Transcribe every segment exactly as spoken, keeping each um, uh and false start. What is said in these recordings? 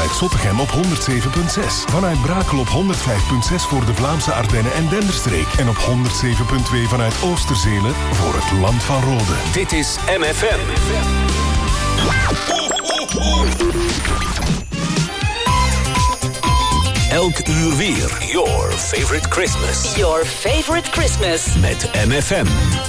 vanuit Zottegem op honderd zeven komma zes. Vanuit Brakel op honderd vijf komma zes voor de Vlaamse Ardennen en Denderstreek. En op honderd zeven komma twee vanuit Oosterzelen voor het Land van Rode. Dit is M F M. Elk uur weer. Your favorite Christmas. Your favorite Christmas. Met M F M.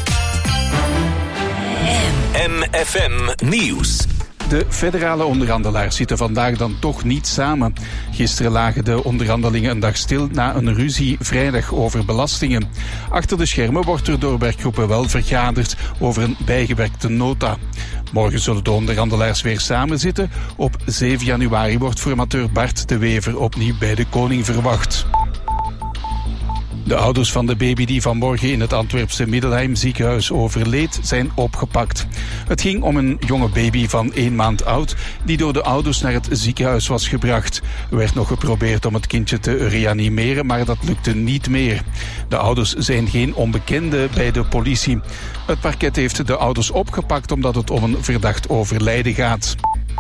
M F M Nieuws. De federale onderhandelaars zitten vandaag dan toch niet samen. Gisteren lagen de onderhandelingen een dag stil na een ruzie vrijdag over belastingen. Achter de schermen wordt er door werkgroepen wel vergaderd over een bijgewerkte nota. Morgen zullen de onderhandelaars weer samenzitten. Op zeven januari wordt formateur Bart de Wever opnieuw bij de koning verwacht. De ouders van de baby die vanmorgen in het Antwerpse Middelheim ziekenhuis overleed, zijn opgepakt. Het ging om een jonge baby van één maand oud die door de ouders naar het ziekenhuis was gebracht. Er werd nog geprobeerd om het kindje te reanimeren, maar dat lukte niet meer. De ouders zijn geen onbekenden bij de politie. Het parket heeft de ouders opgepakt omdat het om een verdacht overlijden gaat.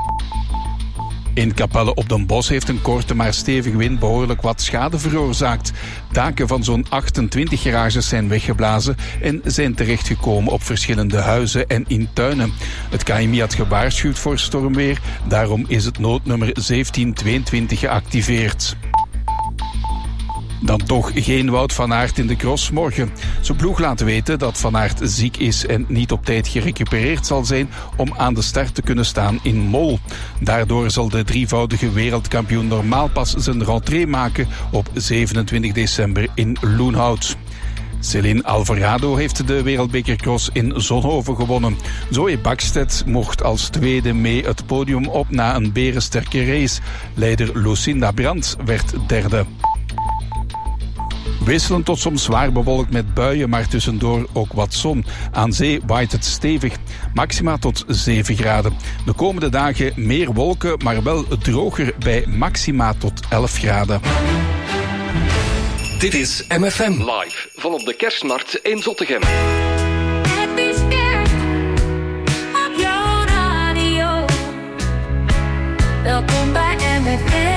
In Capelle op den Bosch heeft een korte maar stevige wind behoorlijk wat schade veroorzaakt. Daken van zo'n achtentwintig garages zijn weggeblazen en zijn terechtgekomen op verschillende huizen en in tuinen. Het K M I had gewaarschuwd voor stormweer, daarom is het noodnummer zeventien tweeëntwintig geactiveerd. Dan toch geen Wout van Aert in de cross morgen. Zijn ploeg laat weten dat Van Aert ziek is en niet op tijd gerecupereerd zal zijn om aan de start te kunnen staan in Mol. Daardoor zal de drievoudige wereldkampioen normaal pas zijn rentrée maken op zevenentwintig december in Loenhout. Céline Alvarado heeft de wereldbekercross in Zonhoven gewonnen. Zoe Bakstedt mocht als tweede mee het podium op na een berensterke race. Leider Lucinda Brandt werd derde. Wisselend tot soms zwaar bewolkt met buien, maar tussendoor ook wat zon. Aan zee waait het stevig. Maxima tot zeven graden. De komende dagen meer wolken, maar wel droger bij maxima tot elf graden. Dit is M F M live vanop de Kerstmarkt in Zottegem. Welkom bij M F M.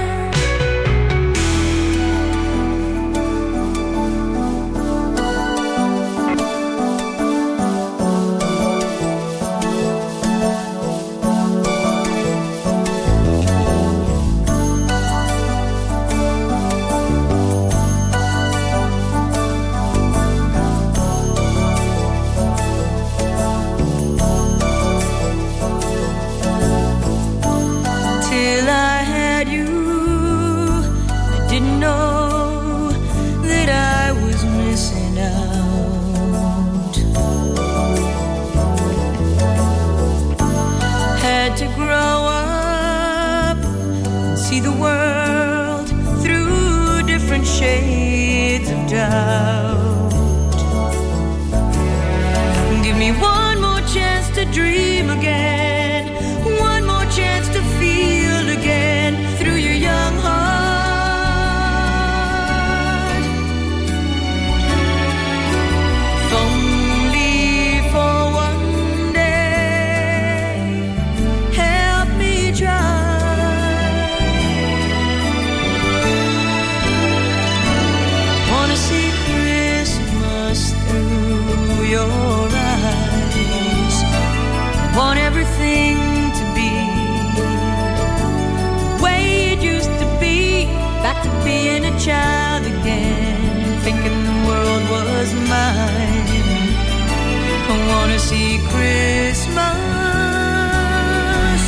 Shades of doubt. Give me one more chance to dream again, one more chance to feel again through your young heart. If only for one day, help me try. Your eyes, want everything to be the way it used to be, back to being a child again, thinking the world was mine. I wanna see Christmas,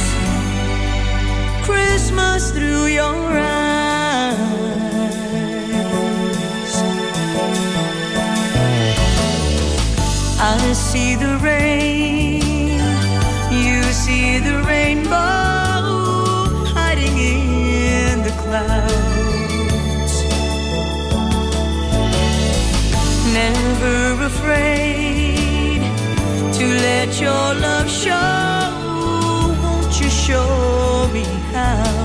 Christmas through your eyes. I see the rain, you see the rainbow hiding in the clouds. Never afraid to let your love show, won't you show me how?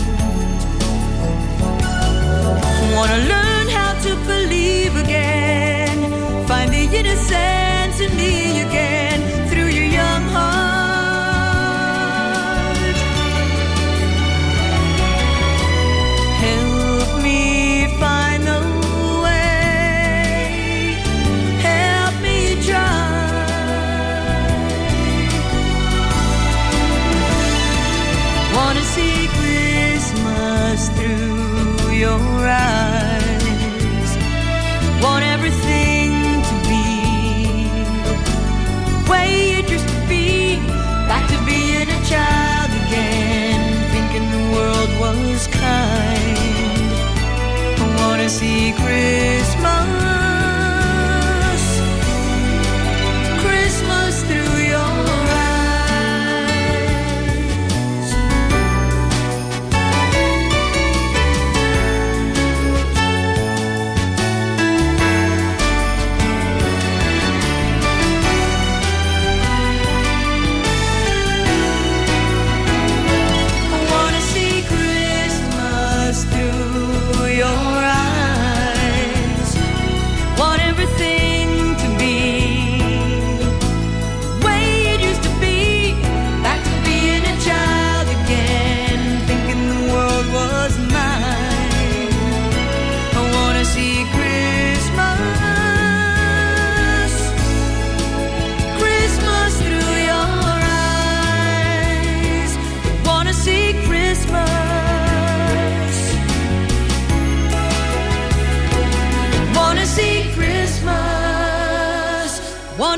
Wanna learn how to believe again, find the innocence in me again through your young heart.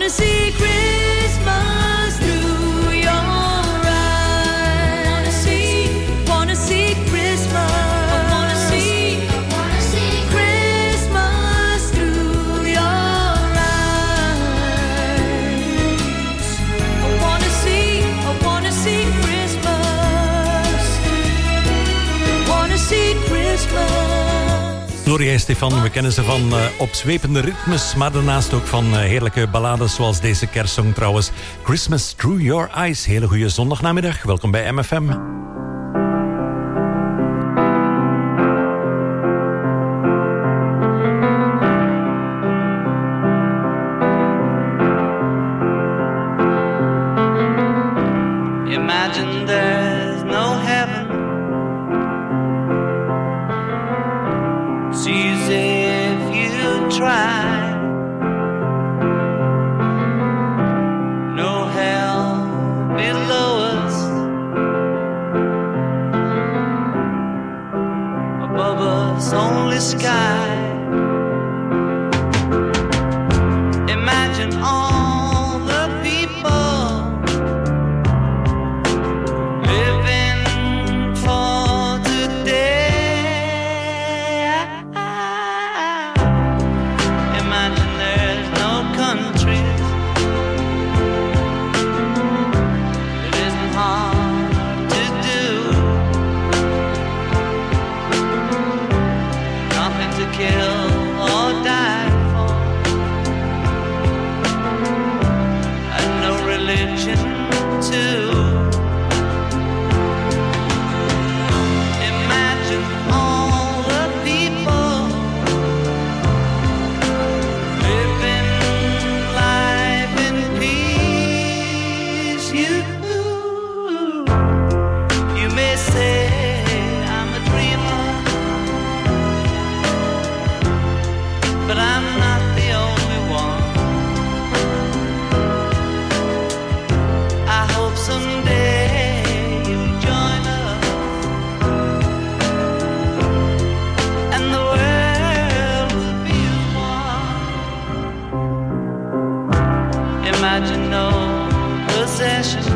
wanna see Christmas through your eyes. Wanna see, wanna see Christmas. I wanna see, I wanna see Christmas through your eyes. I wanna see, I wanna see Christmas. Wanna see Christmas. Gloria Estefan, we kennen ze van uh, opzwepende ritmes, maar daarnaast ook van uh, heerlijke ballades zoals deze kerstsong trouwens. Christmas Through Your Eyes. Hele goede zondagnamiddag, welkom bij M F M. Imagine there's no heaven. It's easy if you try. No hell below us. Above us only sky. Imagine all the people living for today. Imagine there's no countries. It isn't hard to do. Nothing to kill or die for. And no religion too. Imagine all the people living life in peace. You, you may say I'm a dreamer, but I'm not the only one. I hope someday you'll join us and the world will be as one. Imagine no possessions.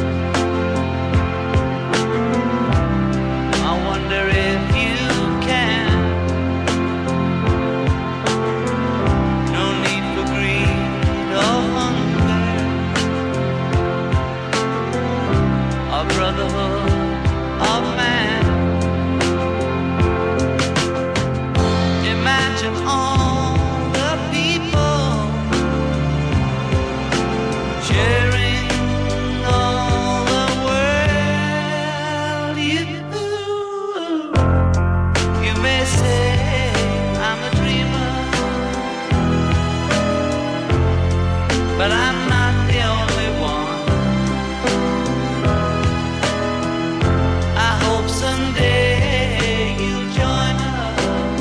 I wonder if you can. No need for greed or hunger, a brotherhood of man. Imagine all the people sharing all the world. You, you may say I'm a dreamer, but I'm not the only one. I hope someday you'll join us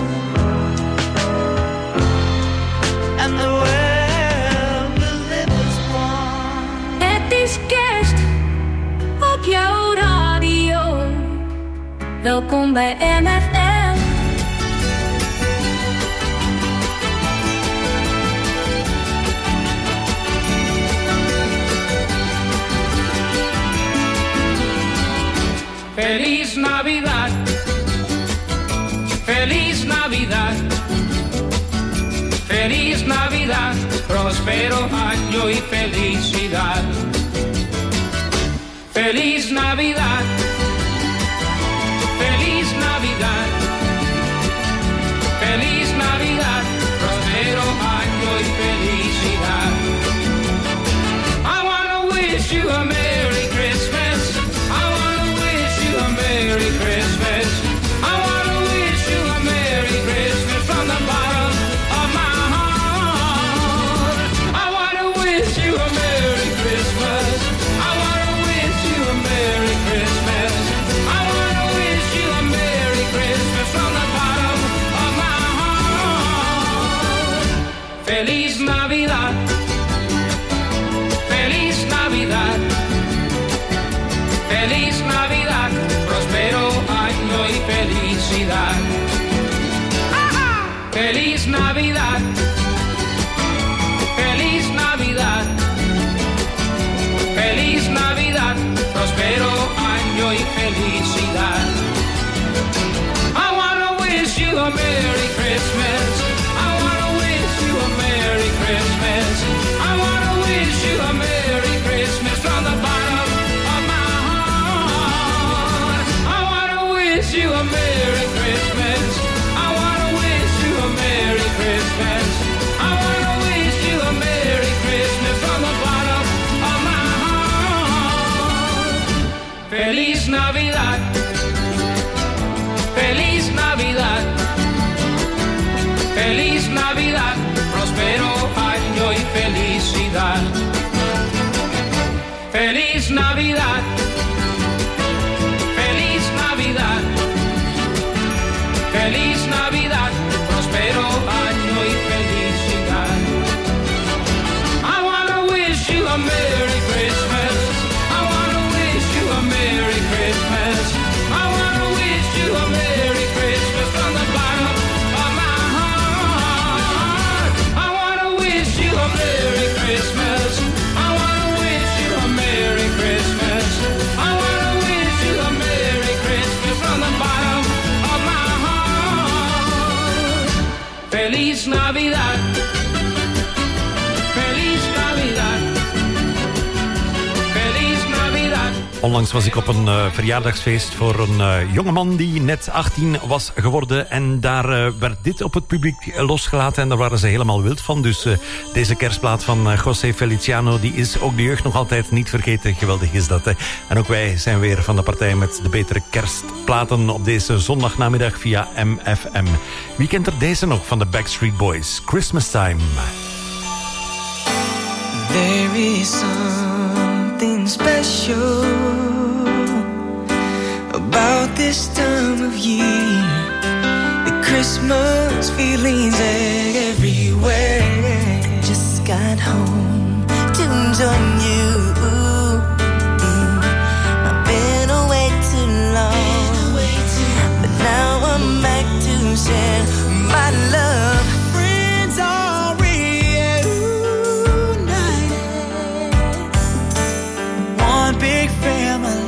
and the world will live as one. Het is kerst op jouw radio. Welkom bij M F M. Feliz Navidad, Feliz Navidad, Feliz Navidad, próspero año y felicidad. Feliz Navidad, Feliz Navidad, Feliz Navidad, próspero año y felicidad. I wanna wish you a Merry Christmas. I wanna wish you a Merry Christmas. I wanna wish you a Merry Christmas from the bottom of my heart. I wanna wish you a Merry Christmas. I wanna wish you a Merry Christmas. I wanna wish you a Merry Christmas from the bottom of my heart. Feliz Navidad, Feliz Navidad, Feliz Navidad, próspero año y felicidad. ¡Ajá! Feliz Navidad, Feliz Navidad, felicidad. I wanna wish you a Merry Christmas. I wanna wish you a Merry Christmas. I wanna wish you a Merry Christmas from the bottom of my heart. I wanna wish you a Merry Christmas. I wanna wish you a Merry Christmas. I wanna wish you a Merry Christmas from the bottom of my heart. Feliz Navidad. Feliz Navidad. Feliz Navidad. Prospero año y felicidad. Feliz Navidad. Feliz Navidad. Feliz Navidad. Prospero año y felicidad. I wanna wish you a Merry Christmas. I wanna wish you a Merry Christmas. I wanna wish you a Merry Christmas from the bottom of my heart. I wanna wish you a Merry Christmas. I wanna wish you a Merry Christmas. I wanna wish you a Merry Christmas from the bottom of my heart. Feliz Navidad. Feliz Navidad. Feliz Navidad. Onlangs was ik op een uh, verjaardagsfeest voor een uh, jongeman die net achttien was geworden. En daar uh, werd dit op het publiek losgelaten en daar waren ze helemaal wild van. Dus uh, deze kerstplaat van uh, José Feliciano, die is ook de jeugd nog altijd niet vergeten. Geweldig is dat. Hè? En ook wij zijn weer van de partij met de betere kerstplaten op deze zondagnamiddag via M F M. Wie kent er deze nog van de Backstreet Boys? Christmas Time. There is something special about this time of year. The Christmas feelings everywhere. Just got home to join you. Mm. I've been away too long, but now I'm back to share my love. Friends are reunited. One big family.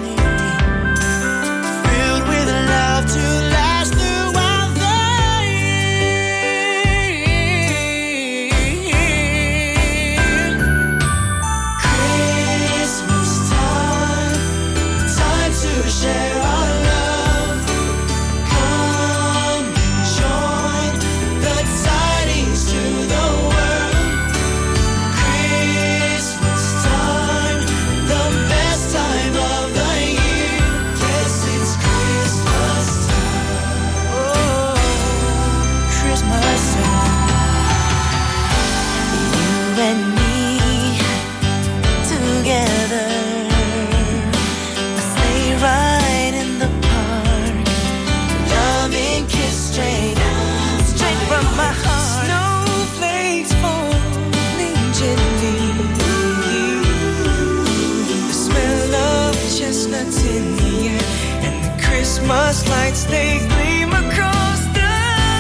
Christmas lights, they gleam across the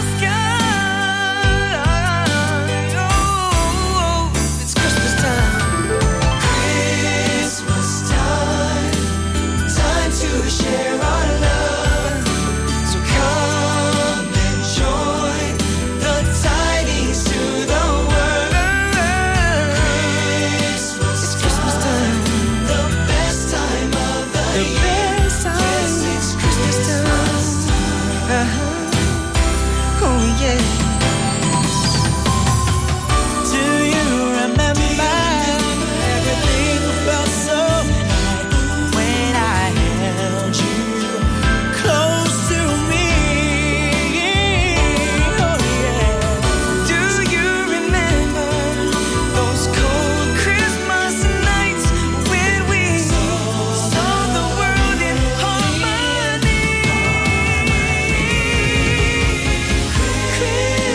sky. Oh, it's Christmas time. Christmas time. Time to share our love. So come and join the tidings to the world. Christmas it's Christmas time. The best time of the, the year. Uh-huh. Oh yeah. Do you remember everything felt so right when I held you close to me? Oh yeah. Do you remember those cold Christmas nights when we saw the world in harmony? Christmas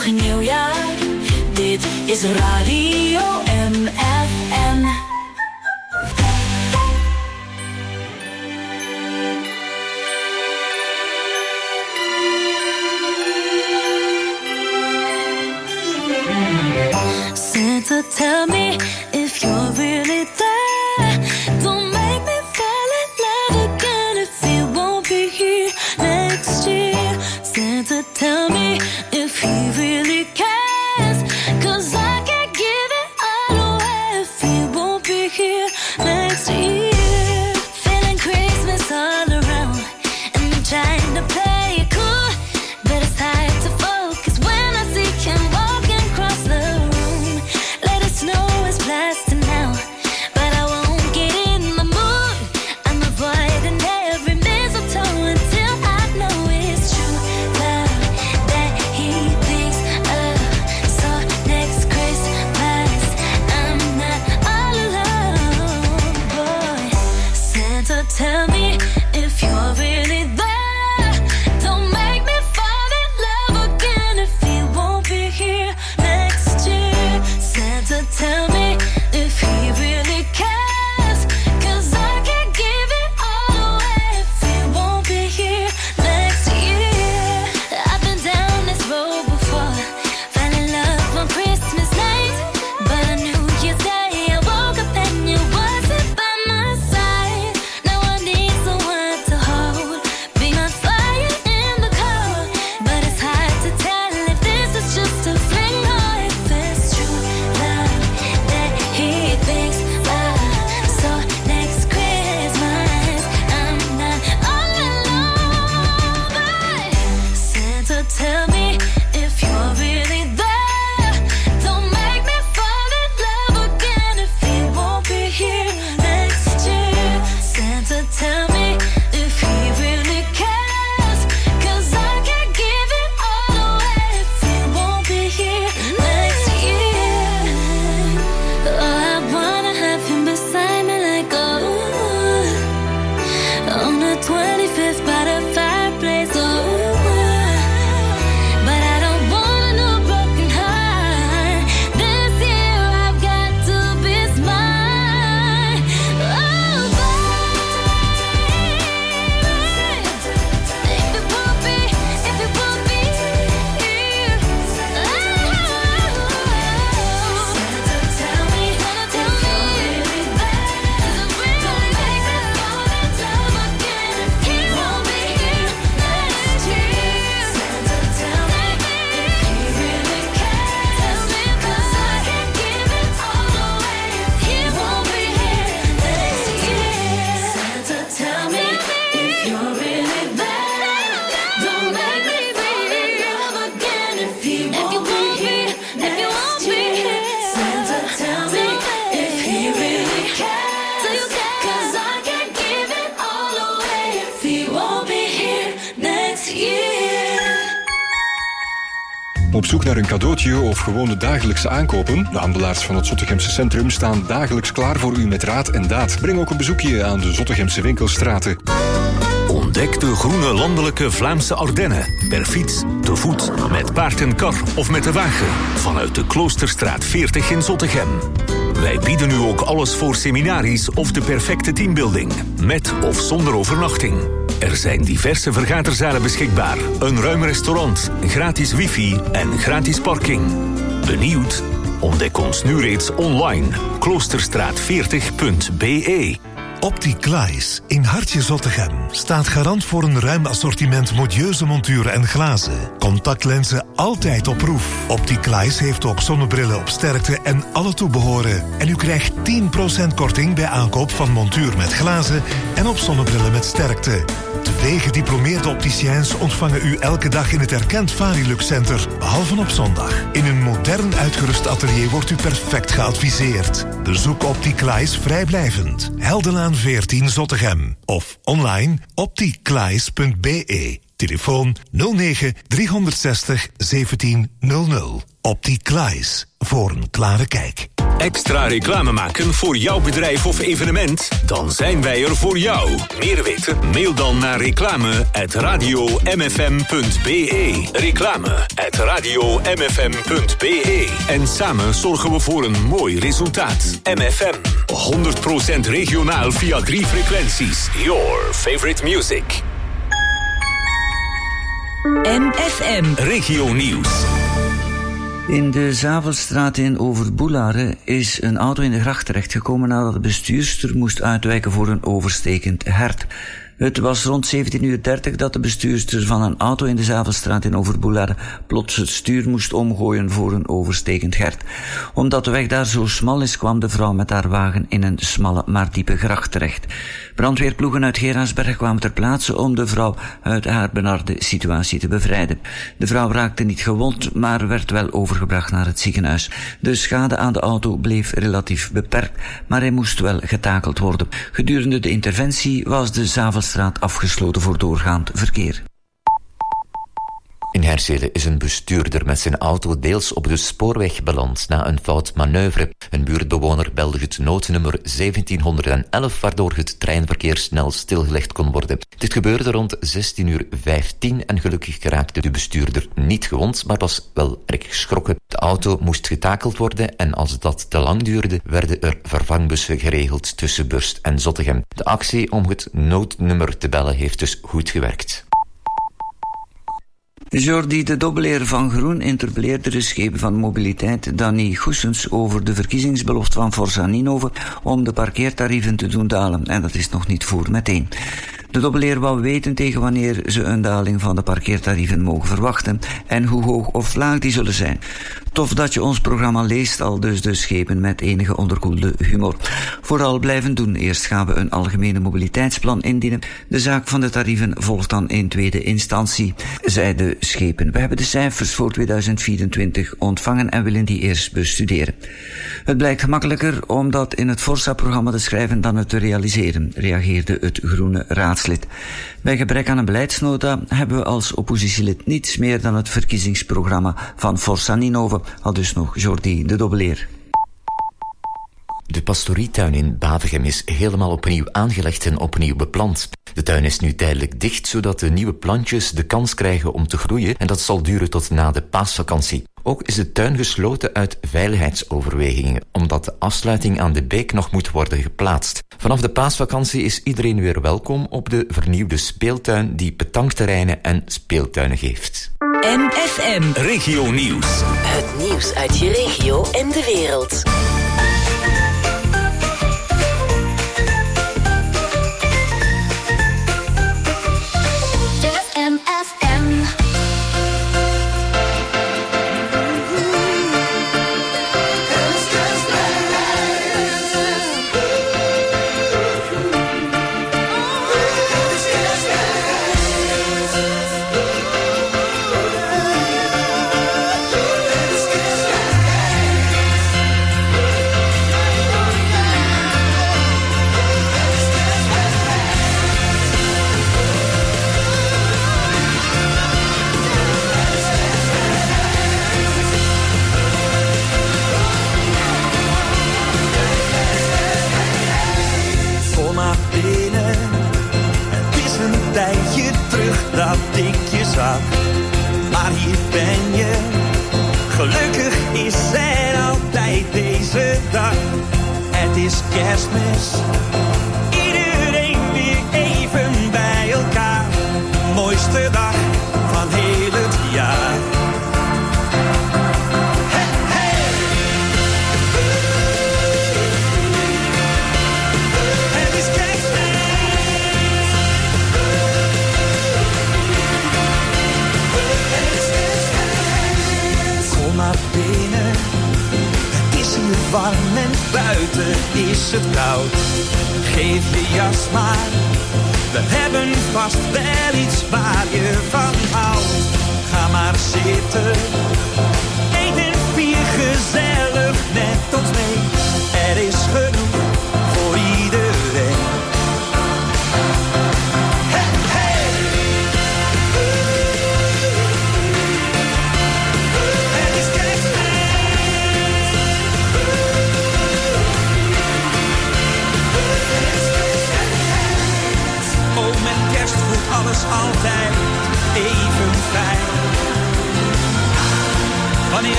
nog een nieuw jaar. Dit is Radio M F M. Santa, tell me if you're really there. Don't make me fall in love again if you won't be here next year. Santa, tell me if he really cares, 'cause I can't give it all away if he won't be here next year. Feeling Christmas all around, and I'm trying to play it cool, but it's hard to focus when I see him walking across the room. Let it snow is blasting now, but I won't get in the mood. I'm avoiding every mistletoe until I know it's true love that he thinks of. So next Christmas I'm not all alone, boy. Santa, tell me if you're really there. Don't make me fall in love again if he won't be here next year. Santa, tell me if he really cares, 'cause I can't give it all away if he won't be here next year. I've been down this road before, fell in love on Christmas night, but on New Year's Day I woke up and you wasn't by my side. Now I need someone to hold, be my fire in the cold, but it's hard to tell if this is just a fling or if it's true love that he thinks of. So next Christmas I'm not all alone, but Santa, tell me if you're really there. Don't make me fall in love again if he won't be here next year. Santa, tell me if he really cares, 'cause I can't give it all away if he won't be here next year. Oh, I wanna have him beside me like oh, on the twenty-fifth by the fireplace, oh. But I don't want a new broken heart. This year I've got to be smart. Oh, baby, if it won't be, if it won't be here, oh, Santa, tell me, tell me, really bad, 'cause it really makes me fall in love again if he won't be here next year. Santa, tell me if he really cares, 'cause I can't give it all away if he won't be here next year. Santa, tell me if you're really there. Don't make me fall in love again if he won't be here next year. Santa, tell me if he really cares, 'cause I can't give it all away if he won't be here next year. Op zoek naar een cadeautje of gewone dagelijkse aankopen? De handelaars van het Zottegemse Centrum staan dagelijks klaar voor u met raad en daad. Breng ook een bezoekje aan de Zottegemse winkelstraten. Ontdek de groene landelijke Vlaamse Ardennen. Per fiets, te voet, met paard en kar of met de wagen. Vanuit de Kloosterstraat veertig in Zottegem. Wij bieden u ook alles voor seminaries of de perfecte teambuilding. Met of zonder overnachting. Er zijn diverse vergaderzalen beschikbaar. Een ruim restaurant, gratis wifi en gratis parking. Benieuwd? Ontdek ons nu reeds online. kloosterstraat veertig punt b e. Opticlies in Hartje Zottegem staat garant voor een ruim assortiment modieuze monturen en glazen. Contactlenzen altijd op proef. Opticlies heeft ook zonnebrillen op sterkte en alle toebehoren. En u krijgt tien procent korting bij aankoop van montuur met glazen en op zonnebrillen met sterkte. Twee gediplomeerde opticiens ontvangen u elke dag in het erkend Varilux Center, behalve op zondag. In een modern uitgerust atelier wordt u perfect geadviseerd. Bezoek Opticlies vrijblijvend. Heldenlaan veertien Zottegem. Of online opticlies punt b e. Telefoon nul negen driehonderdzestig zeventien nul nul. Opticlies. Voor een klare kijk. Extra reclame maken voor jouw bedrijf of evenement? Dan zijn wij er voor jou. Meer weten? Mail dan naar reclame at radio m f m punt b e. Reclame at radio m f m punt b e. En samen zorgen we voor een mooi resultaat. M F M, honderd procent regionaal via drie frequenties. Your favorite music. M F M. Regio Nieuws. In de Zavelstraat in Overboelare is een auto in de gracht terechtgekomen nadat de bestuurster moest uitwijken voor een overstekend hert. Het was rond zeventien uur dertig dat de bestuurster van een auto in de Zavelstraat in Overboelare plots het stuur moest omgooien voor een overstekend hert. Omdat de weg daar zo smal is, kwam de vrouw met haar wagen in een smalle maar diepe gracht terecht. Brandweerploegen uit Geraardsberg kwamen ter plaatse om de vrouw uit haar benarde situatie te bevrijden. De vrouw raakte niet gewond, maar werd wel overgebracht naar het ziekenhuis. De schade aan de auto bleef relatief beperkt, maar hij moest wel getakeld worden. Gedurende de interventie was de Zavelstraat afgesloten voor doorgaand verkeer. In Herselen is een bestuurder met zijn auto deels op de spoorweg beland na een fout manoeuvre. Een buurtbewoner belde het noodnummer zeventienhonderdelf, waardoor het treinverkeer snel stilgelegd kon worden. Dit gebeurde rond zestien uur vijftien en gelukkig geraakte de bestuurder niet gewond, maar was wel erg geschrokken. De auto moest getakeld worden en als dat te lang duurde, werden er vervangbussen geregeld tussen Burst en Zottegem. De actie om het noodnummer te bellen heeft dus goed gewerkt. Jordi de Dobbeleer van Groen interpelleerde de schepen van mobiliteit Danny Goessens over de verkiezingsbelofte van Forza Ninove om de parkeertarieven te doen dalen. En dat is nog niet voor meteen. De Dobbeleer wou weten tegen wanneer ze een daling van de parkeertarieven mogen verwachten en hoe hoog of laag die zullen zijn. Tof dat je ons programma leest, al dus de schepen met enige onderkoelde humor. Vooral blijven doen. Eerst gaan we een algemene mobiliteitsplan indienen. De zaak van de tarieven volgt dan in tweede instantie, zei de schepen. We hebben de cijfers voor tweeduizend vierentwintig ontvangen en willen die eerst bestuderen. Het blijkt gemakkelijker om dat in het Forza-programma te schrijven dan het te realiseren, reageerde het groene raadslid. Bij gebrek aan een beleidsnota hebben we als oppositielid niets meer dan het verkiezingsprogramma van Forza Ninove, al dus nog Jordi de Dobbeleer. De pastorietuin in Bavegem is helemaal opnieuw aangelegd en opnieuw beplant. De tuin is nu tijdelijk dicht, zodat de nieuwe plantjes de kans krijgen om te groeien en dat zal duren tot na de paasvakantie. Ook is de tuin gesloten uit veiligheidsoverwegingen, omdat de afsluiting aan de beek nog moet worden geplaatst. Vanaf de paasvakantie is iedereen weer welkom op de vernieuwde speeltuin die petankterreinen en speeltuinen geeft. M F M. Regio Nieuws. Het nieuws uit je regio en de wereld. Dat ik je zag, maar hier ben je. Gelukkig is er altijd deze dag. Het is Kerstmis, iedereen weer even bij elkaar. Mooiste dag van heel het jaar. Binnen. Het is hier warm en buiten is het koud. Geef je jas maar, we hebben vast wel iets waar je van houdt. Ga maar zitten, eet en vier gezellig met ons mee. Er is genoeg voor iedereen.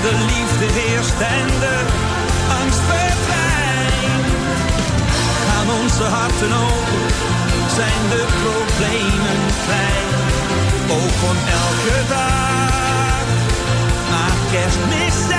de liefde heerst en de angst verdwijnt. Gaan onze harten open, zijn de problemen klein. Ook kon elke dag maar Kerstmis zijn.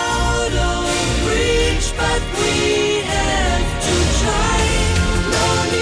No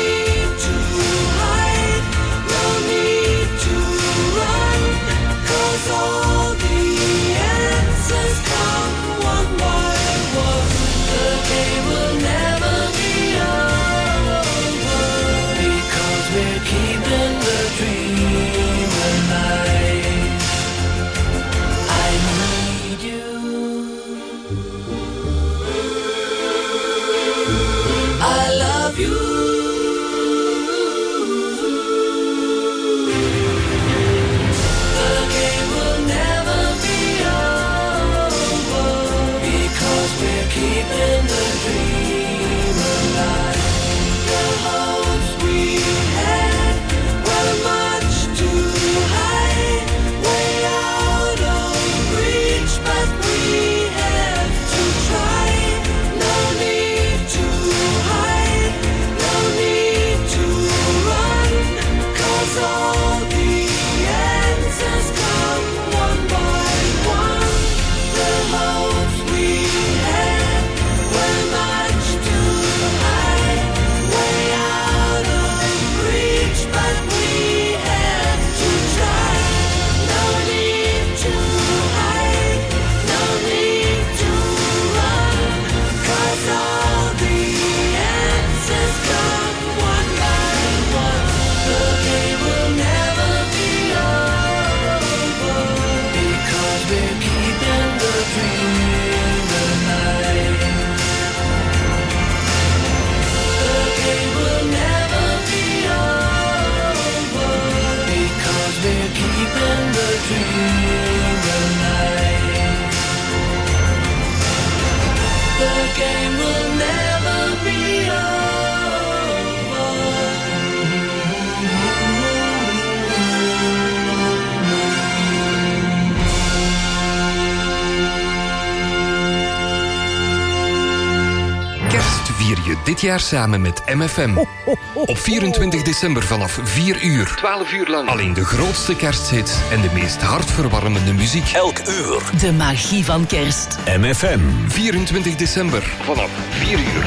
dit jaar samen met M F M. Op vierentwintig december vanaf vier uur. twaalf uur lang. Alleen de grootste kersthits en de meest hartverwarmende muziek. Elk uur. De magie van kerst. M F M. vierentwintig december vanaf vier uur.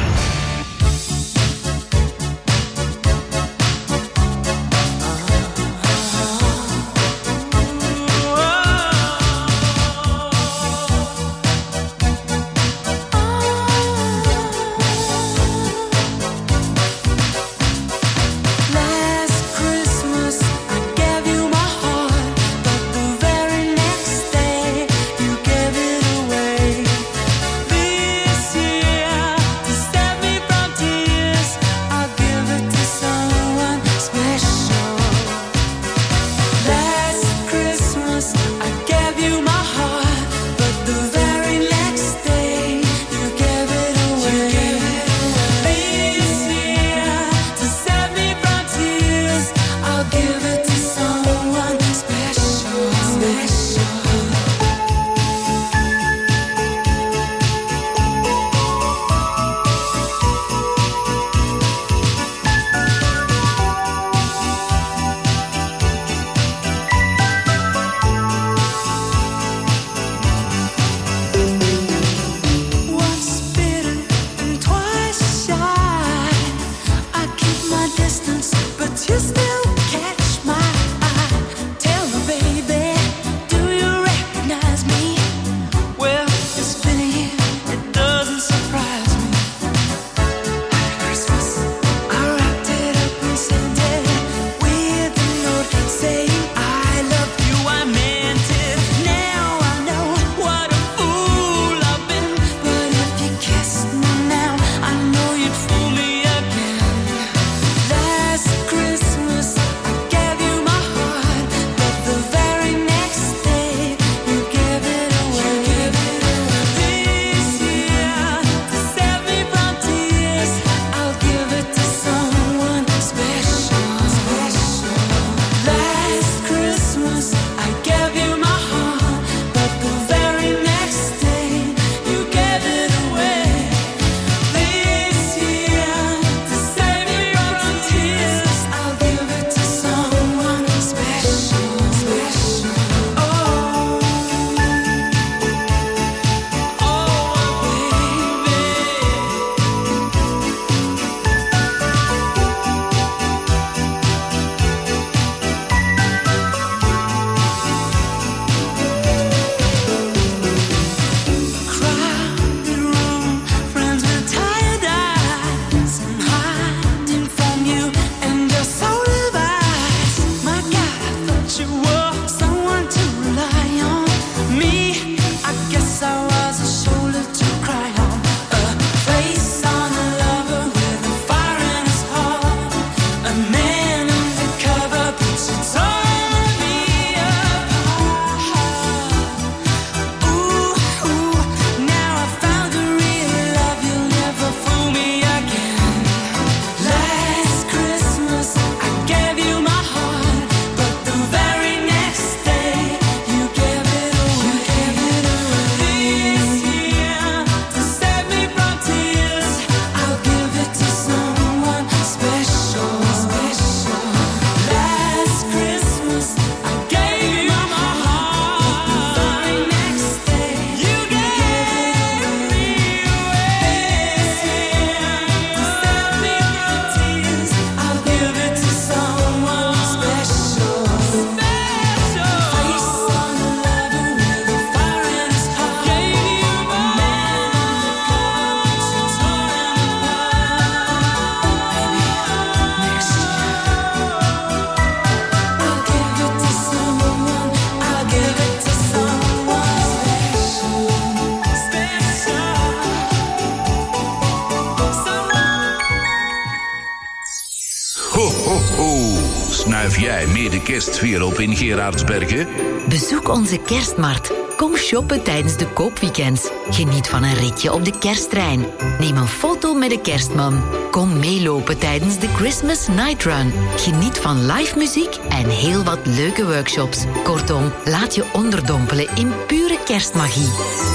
Snuif jij mee de kerstsfeer op in Gerardsbergen? Bezoek onze kerstmarkt. Kom shoppen tijdens de koopweekends. Geniet van een ritje op de kersttrein. Neem een foto met de kerstman. Kom meelopen tijdens de Christmas Night Run. Geniet van live muziek en heel wat leuke workshops. Kortom, laat je onderdompelen in pure kerstmagie.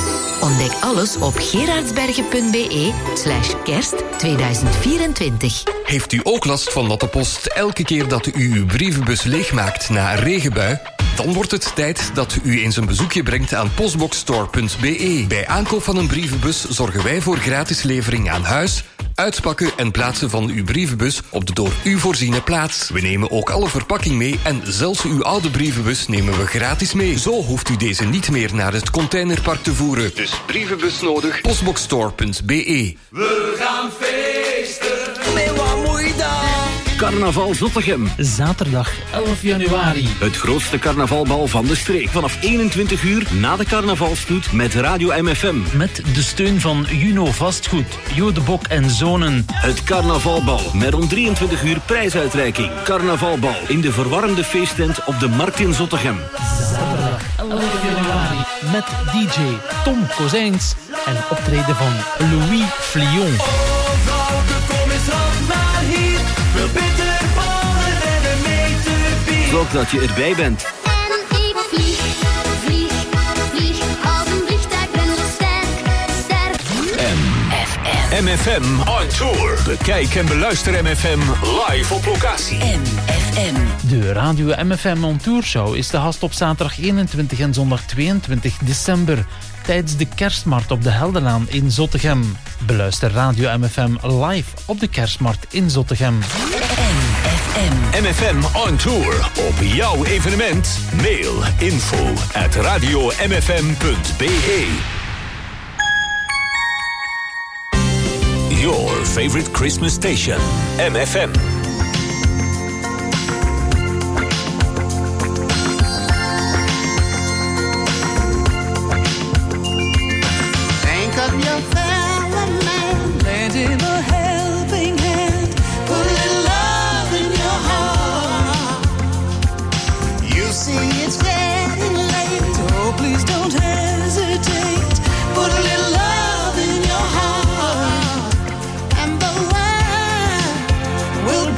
Ontdek alles op gerardsbergen.be slash kerst tweeduizend vierentwintig. Heeft u ook last van natte post elke keer dat u uw brievenbus leegmaakt na een regenbui? Dan wordt het tijd dat u eens een bezoekje brengt aan postboxstore punt be. Bij aankoop van een brievenbus zorgen wij voor gratis levering aan huis, uitpakken en plaatsen van uw brievenbus op de door u voorziene plaats. We nemen ook alle verpakking mee en zelfs uw oude brievenbus nemen we gratis mee. Zo hoeft u deze niet meer naar het containerpark te voeren. Dus brievenbus nodig, postboxstore punt be. We gaan feesten. Nee, wat moet je dan? Carnaval Zottegem. Zaterdag elf januari. Het grootste carnavalbal van de streek. Vanaf eenentwintig uur na de carnavalstoet met Radio M F M. Met de steun van Juno Vastgoed, Jo de Bok en Zonen. Het carnavalbal met om drieëntwintig uur prijsuitreiking. Carnavalbal in de verwarmde feesttent op de Markt in Zottegem. Zaterdag elf januari. Met D J Tom Kozijns en optreden van Louis Flion. Zorg dat je erbij bent. En ik vlieg, vlieg, vlieg. Als een vliegtuig ben zo sterk, sterk. M F M. M F M on tour. Bekijk en beluister M F M live op locatie. M F M. De Radio M F M On Tour Show is de gast op zaterdag eenentwintig en zondag tweeëntwintig december. Tijdens de kerstmarkt op de Heldenlaan in Zottegem. Beluister Radio M F M live op de kerstmarkt in Zottegem. M F M. M F M on tour. Op jouw evenement. Mail info at radio m f m punt be. Your favorite Christmas station. M F M. Your fellow man, lend him a helping hand, put a little love in your heart. You see it's getting late, oh please don't hesitate, put a little love in your heart, and the world will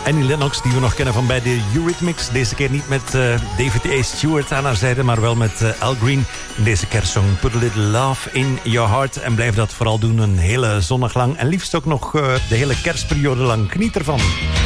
Annie Lennox, die we nog kennen van bij de Eurythmics. Deze keer niet met uh, David A. Stewart aan haar zijde, maar wel met uh, Al Green in deze kerstsong. Put a little love in your heart. En blijf dat vooral doen een hele zondag lang. En liefst ook nog uh, de hele kerstperiode lang. Geniet ervan.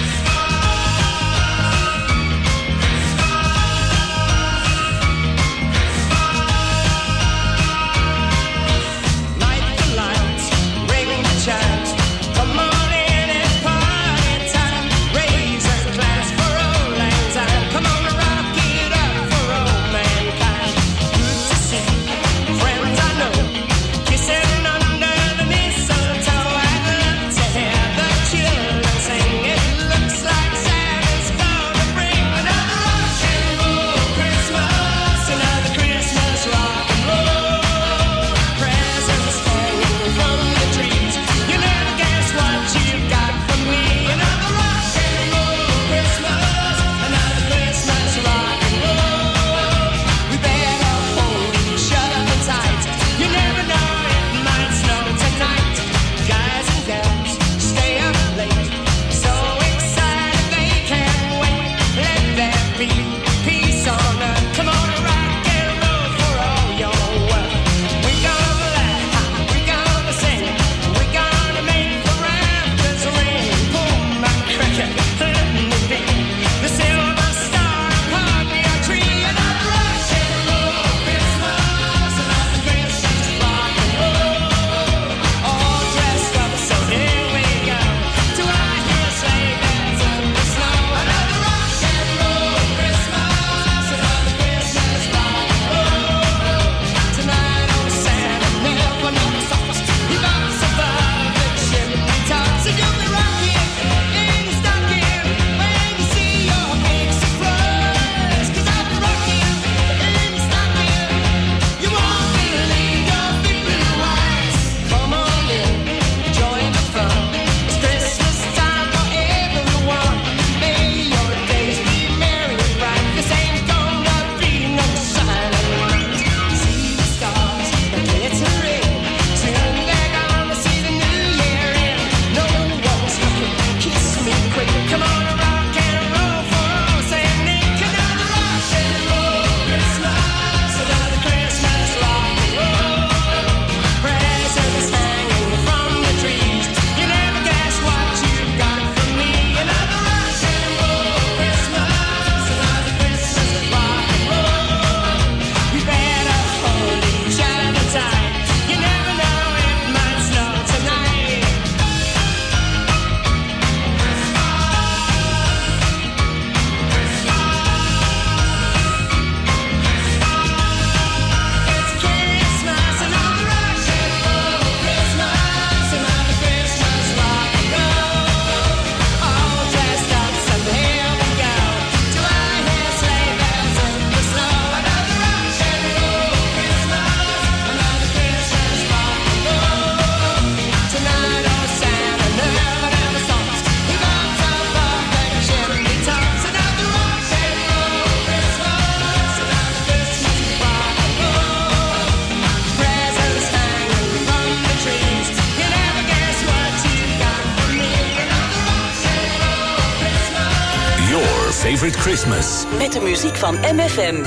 Favorite Christmas. Met de muziek van M F M.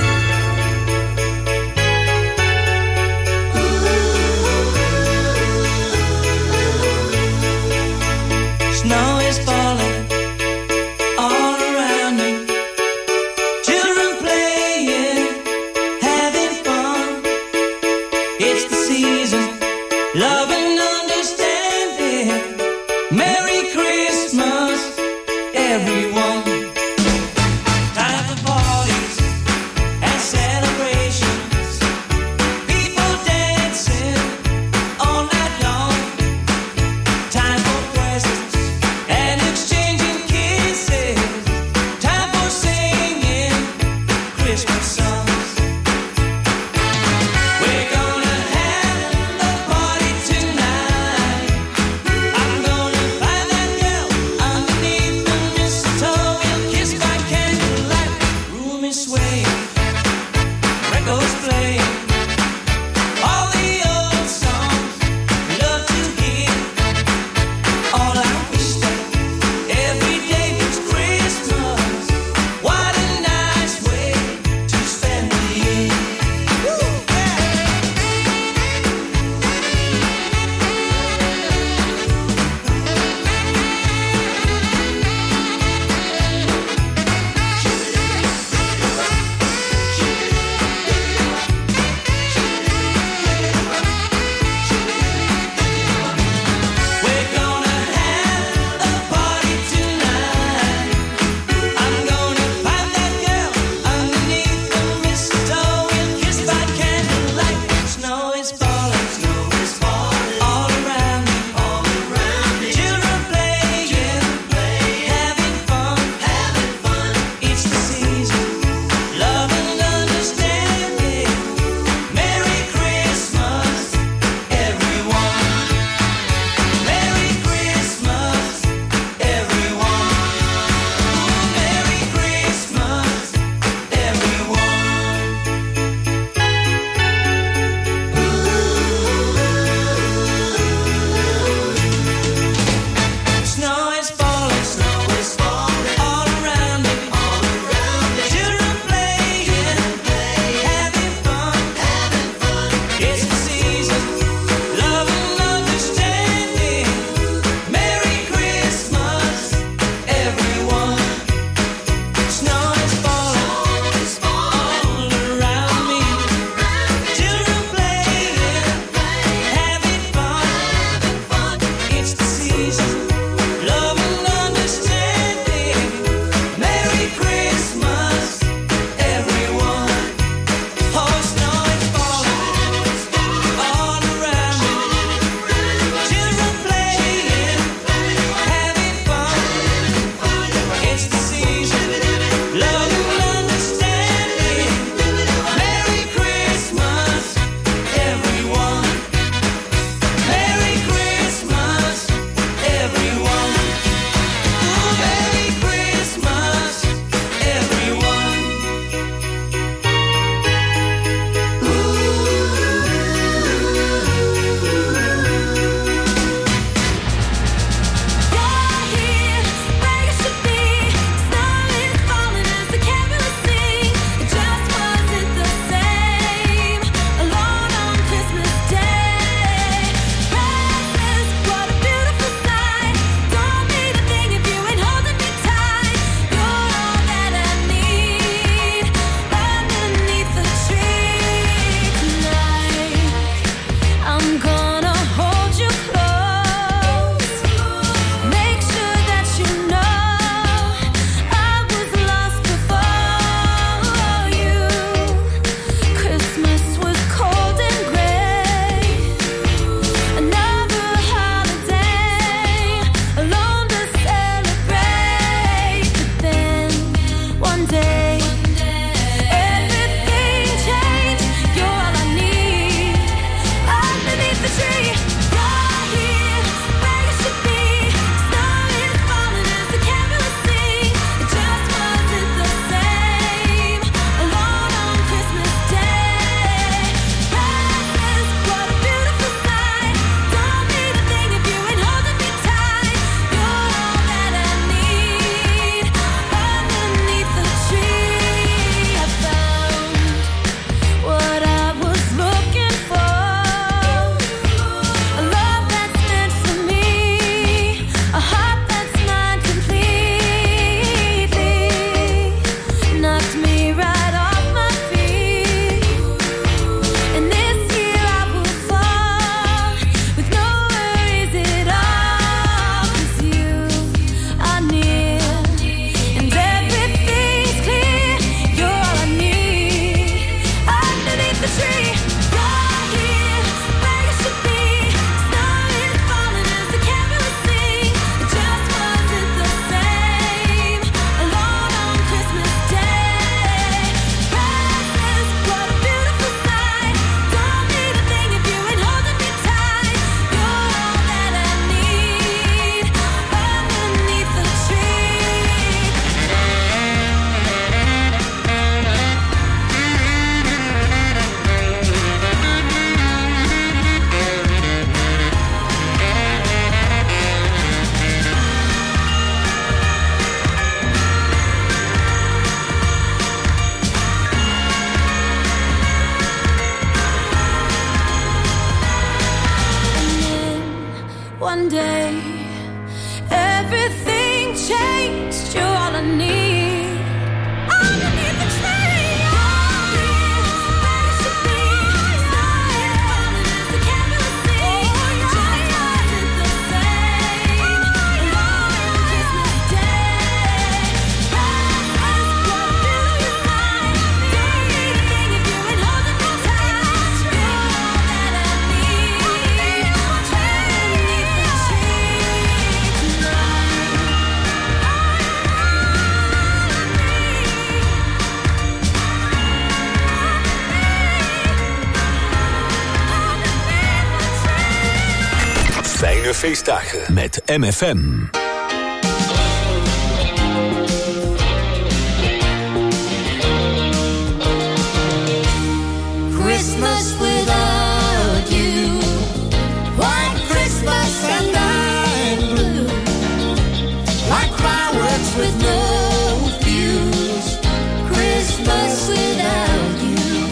Snow is falling all around me. Children playing, having fun. It's the season, love and understanding. Merry Christmas, everyone. We're gonna have a party tonight. I'm gonna find feestdagen met M F M. Christmas without you, white Christmas and I'm blue, like fireworks with no fuse. Christmas without you.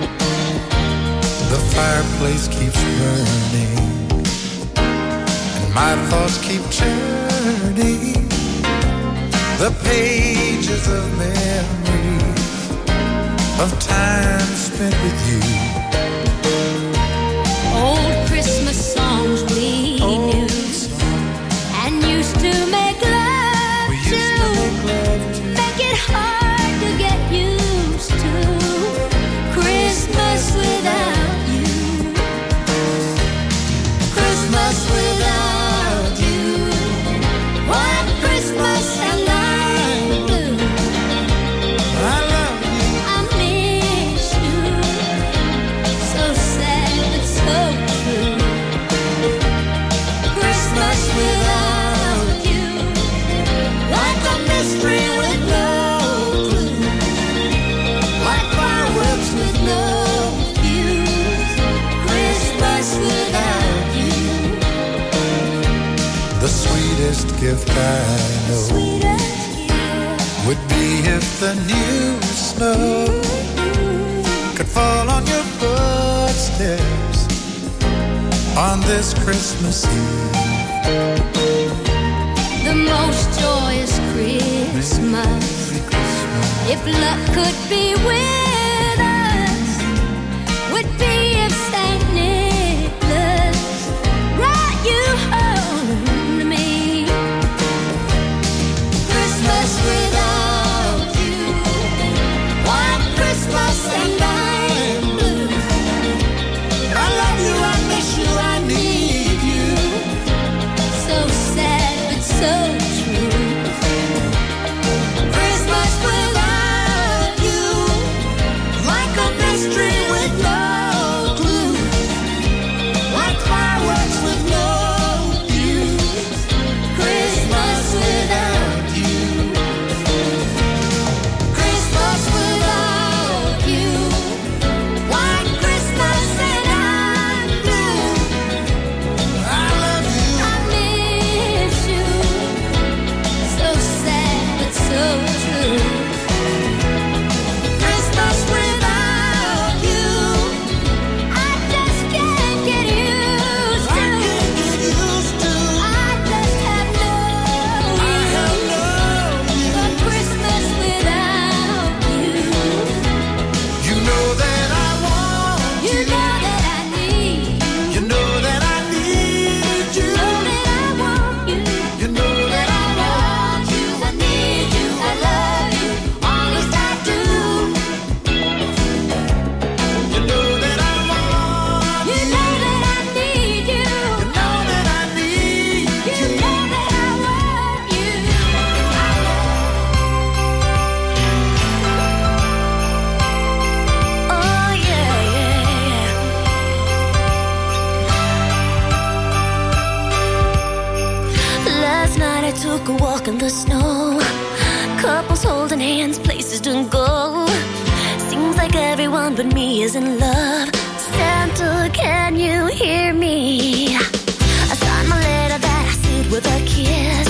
The fireplace keeps burning and my thoughts keep turning, the pages of memories of time spent with you. Old Christmas songs we Old knew songs. and used to make love We used to, to make love to. make it hard to get used to. Christmas without you, Christmas without you, white Christmas and I'm blue. I love you. I miss you, so sad but so true. Christmas without you, like a mystery with no clue, like fireworks with no fuse. Christmas without you, The sweetest gift I know sweetest gift. would be if the new snow could fall on your footsteps on this Christmas Eve. The most joyous Christmas, if luck could be with us, would be if Saint Nicholas brought you home to me. Christmas without you, white Christmas and I'm blue. I love you, I miss you, I need you. So sad but so true. Christmas without you, like a mystery with no clue, like fireworks with no fuse. Christmas without you, Christmas without you, white Christmas and I'm blue. I love you. I miss you, so sad but so true. Christmas without you, I just can't get used to. I can't get used to. I just have no I have use no you. for Christmas without you. You know that I want You you. know that I need you. You know that I need you. Know that I want you. You know that I want you. I need you. I love you. Honest I do. You know that I want You know that I need you. You know that I need You you. know that I want you. Oh yeah, yeah, yeah. Last night I took a walk in the snow. Couples holding hands, places to go. Seems like everyone but me is in love. Santa, can you hear me? I signed my letter that I sealed with a kiss.